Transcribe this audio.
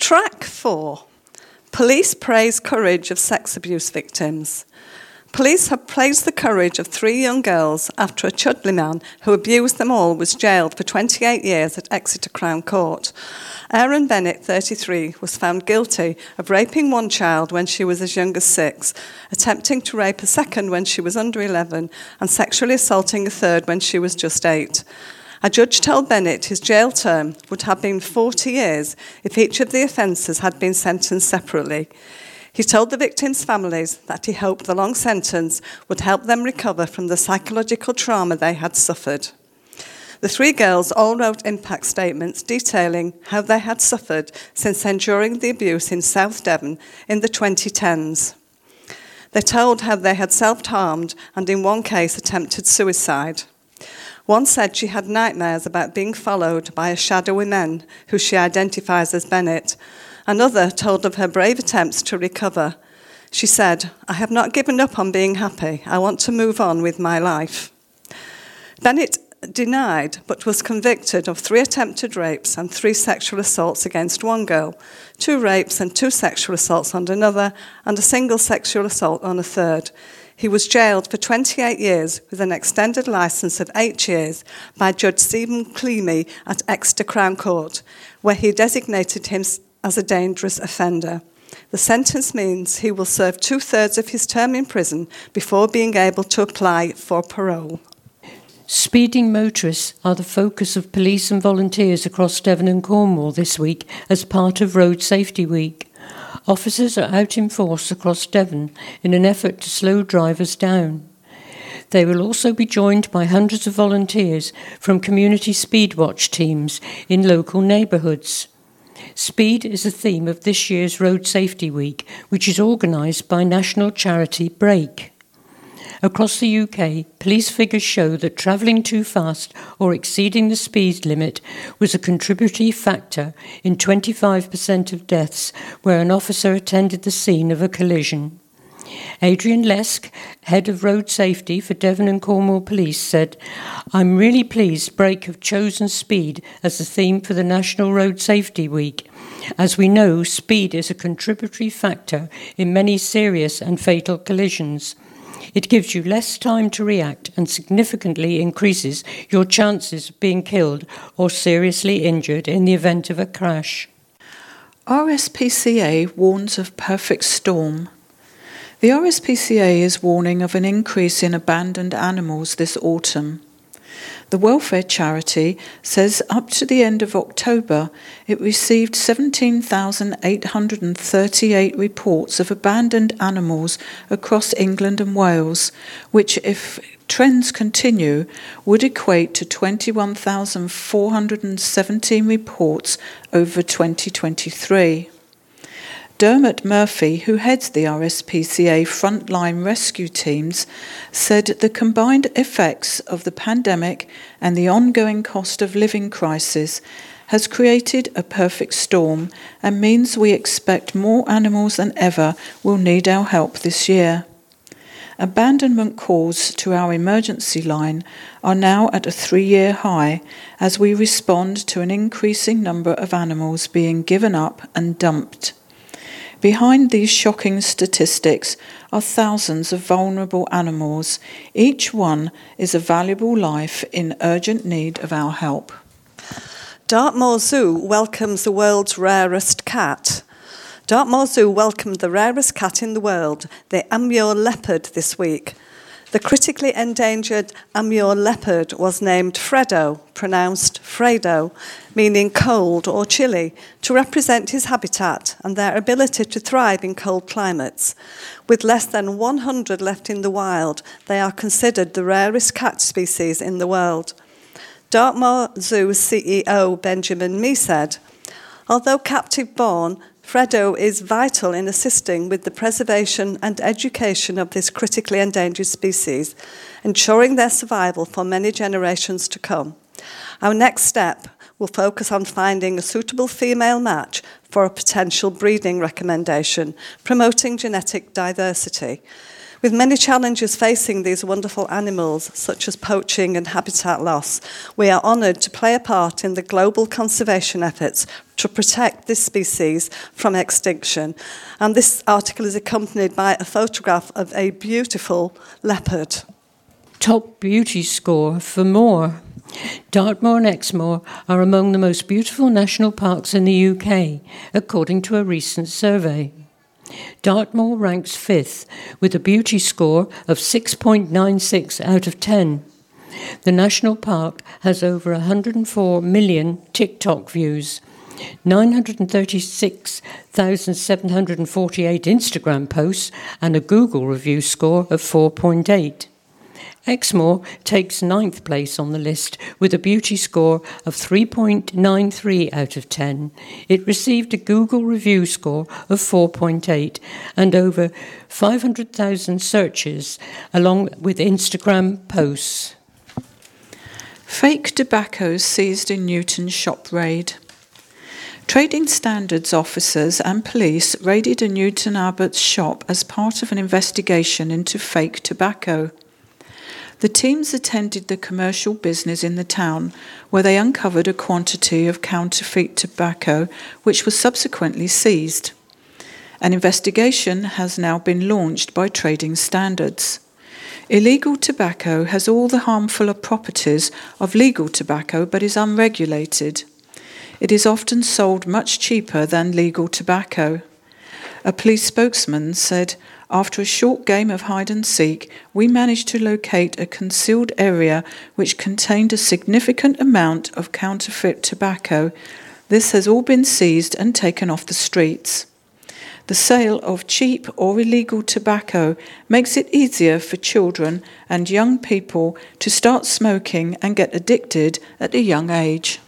Track 4. Police praise courage of sex abuse victims. Police have praised the courage of 3 young girls after a Chudley man who abused them all was jailed for 28 years at Exeter Crown Court. Erin Bennett, 33, was found guilty of raping one child when she was as young as 6, attempting to rape a second when she was under 11, and sexually assaulting a third when she was just 8. A judge told Bennett his jail term would have been 40 years if each of the offences had been sentenced separately. He told the victims' families that he hoped the long sentence would help them recover from the psychological trauma they had suffered. The 3 girls all wrote impact statements detailing how they had suffered since enduring the abuse in South Devon in the 2010s. They told how they had self-harmed and in one case attempted suicide. One said she had nightmares about being followed by a shadowy man who she identifies as Bennett. Another told of her brave attempts to recover. She said, "I have not given up on being happy. I want to move on with my life." Bennett denied but was convicted of 3 attempted rapes and 3 sexual assaults against one girl, 2 rapes and 2 sexual assaults on another, and a single sexual assault on a third. He was jailed for 28 years with an extended licence of 8 years by Judge Stephen Cleamy at Exeter Crown Court, where he designated him as a dangerous offender. The sentence means he will serve 2/3 of his term in prison before being able to apply for parole. Speeding motorists are the focus of police and volunteers across Devon and Cornwall this week as part of Road Safety Week. Officers are out in force across Devon in an effort to slow drivers down. They will also be joined by hundreds of volunteers from community speed watch teams in local neighbourhoods. Speed is the theme of this year's Road Safety Week, which is organised by national charity Brake. Across the UK, police figures show that travelling too fast or exceeding the speed limit was a contributory factor in 25% of deaths where an officer attended the scene of a collision. Adrian Lesk, head of road safety for Devon and Cornwall Police, said, "I'm really pleased Brake have chosen speed as the theme for the National Road Safety Week. As we know, speed is a contributory factor in many serious and fatal collisions. It gives you less time to react and significantly increases your chances of being killed or seriously injured in the event of a crash." RSPCA warns of perfect storm. The RSPCA is warning of an increase in abandoned animals this autumn. The welfare charity says up to the end of October, it received 17,838 reports of abandoned animals across England and Wales, which, if trends continue, would equate to 21,417 reports over 2023. Dermot Murphy, who heads the RSPCA frontline rescue teams, said the combined effects of the pandemic and the ongoing cost of living crisis has created a perfect storm and means we expect more animals than ever will need our help this year. Abandonment calls to our emergency line are now at a 3-year high as we respond to an increasing number of animals being given up and dumped. Behind these shocking statistics are thousands of vulnerable animals. Each one is a valuable life in urgent need of our help. Dartmoor Zoo welcomes the world's rarest cat. Dartmoor Zoo welcomed the rarest cat in the world, the Amur leopard, this week. The critically endangered Amur leopard was named Fredo, pronounced Fredo, meaning cold or chilly, to represent his habitat and their ability to thrive in cold climates. With less than 100 left in the wild, they are considered the rarest cat species in the world. Dartmoor Zoo CEO Benjamin Mee said, "Although captive-born, Fredo is vital in assisting with the preservation and education of this critically endangered species, ensuring their survival for many generations to come. Our next step will focus on finding a suitable female match for a potential breeding recommendation, promoting genetic diversity. With many challenges facing these wonderful animals, such as poaching and habitat loss, we are honoured to play a part in the global conservation efforts to protect this species from extinction. And this article is accompanied by a photograph of a beautiful leopard. Top beauty score for Moor. Dartmoor and Exmoor are among the most beautiful national parks in the UK, according to a recent survey. Dartmoor ranks 5th with a beauty score of 6.96 out of 10. The national park has over 104 million TikTok views, 936,748 Instagram posts, and a Google review score of 4.8. Exmoor takes 9th place on the list with a beauty score of 3.93 out of 10. It received a Google review score of 4.8 and over 500,000 searches, along with Instagram posts. Fake tobacco seized in Newton shop raid. Trading Standards officers and police raided a Newton Abbott's shop as part of an investigation into fake tobacco. The teams attended the commercial business in the town, where they uncovered a quantity of counterfeit tobacco, which was subsequently seized. An investigation has now been launched by Trading Standards. Illegal tobacco has all the harmful properties of legal tobacco, but is unregulated. It is often sold much cheaper than legal tobacco. A police spokesman said, "After a short game of hide and seek, we managed to locate a concealed area which contained a significant amount of counterfeit tobacco. This has all been seized and taken off the streets." The sale of cheap or illegal tobacco makes it easier for children and young people to start smoking and get addicted at a young age.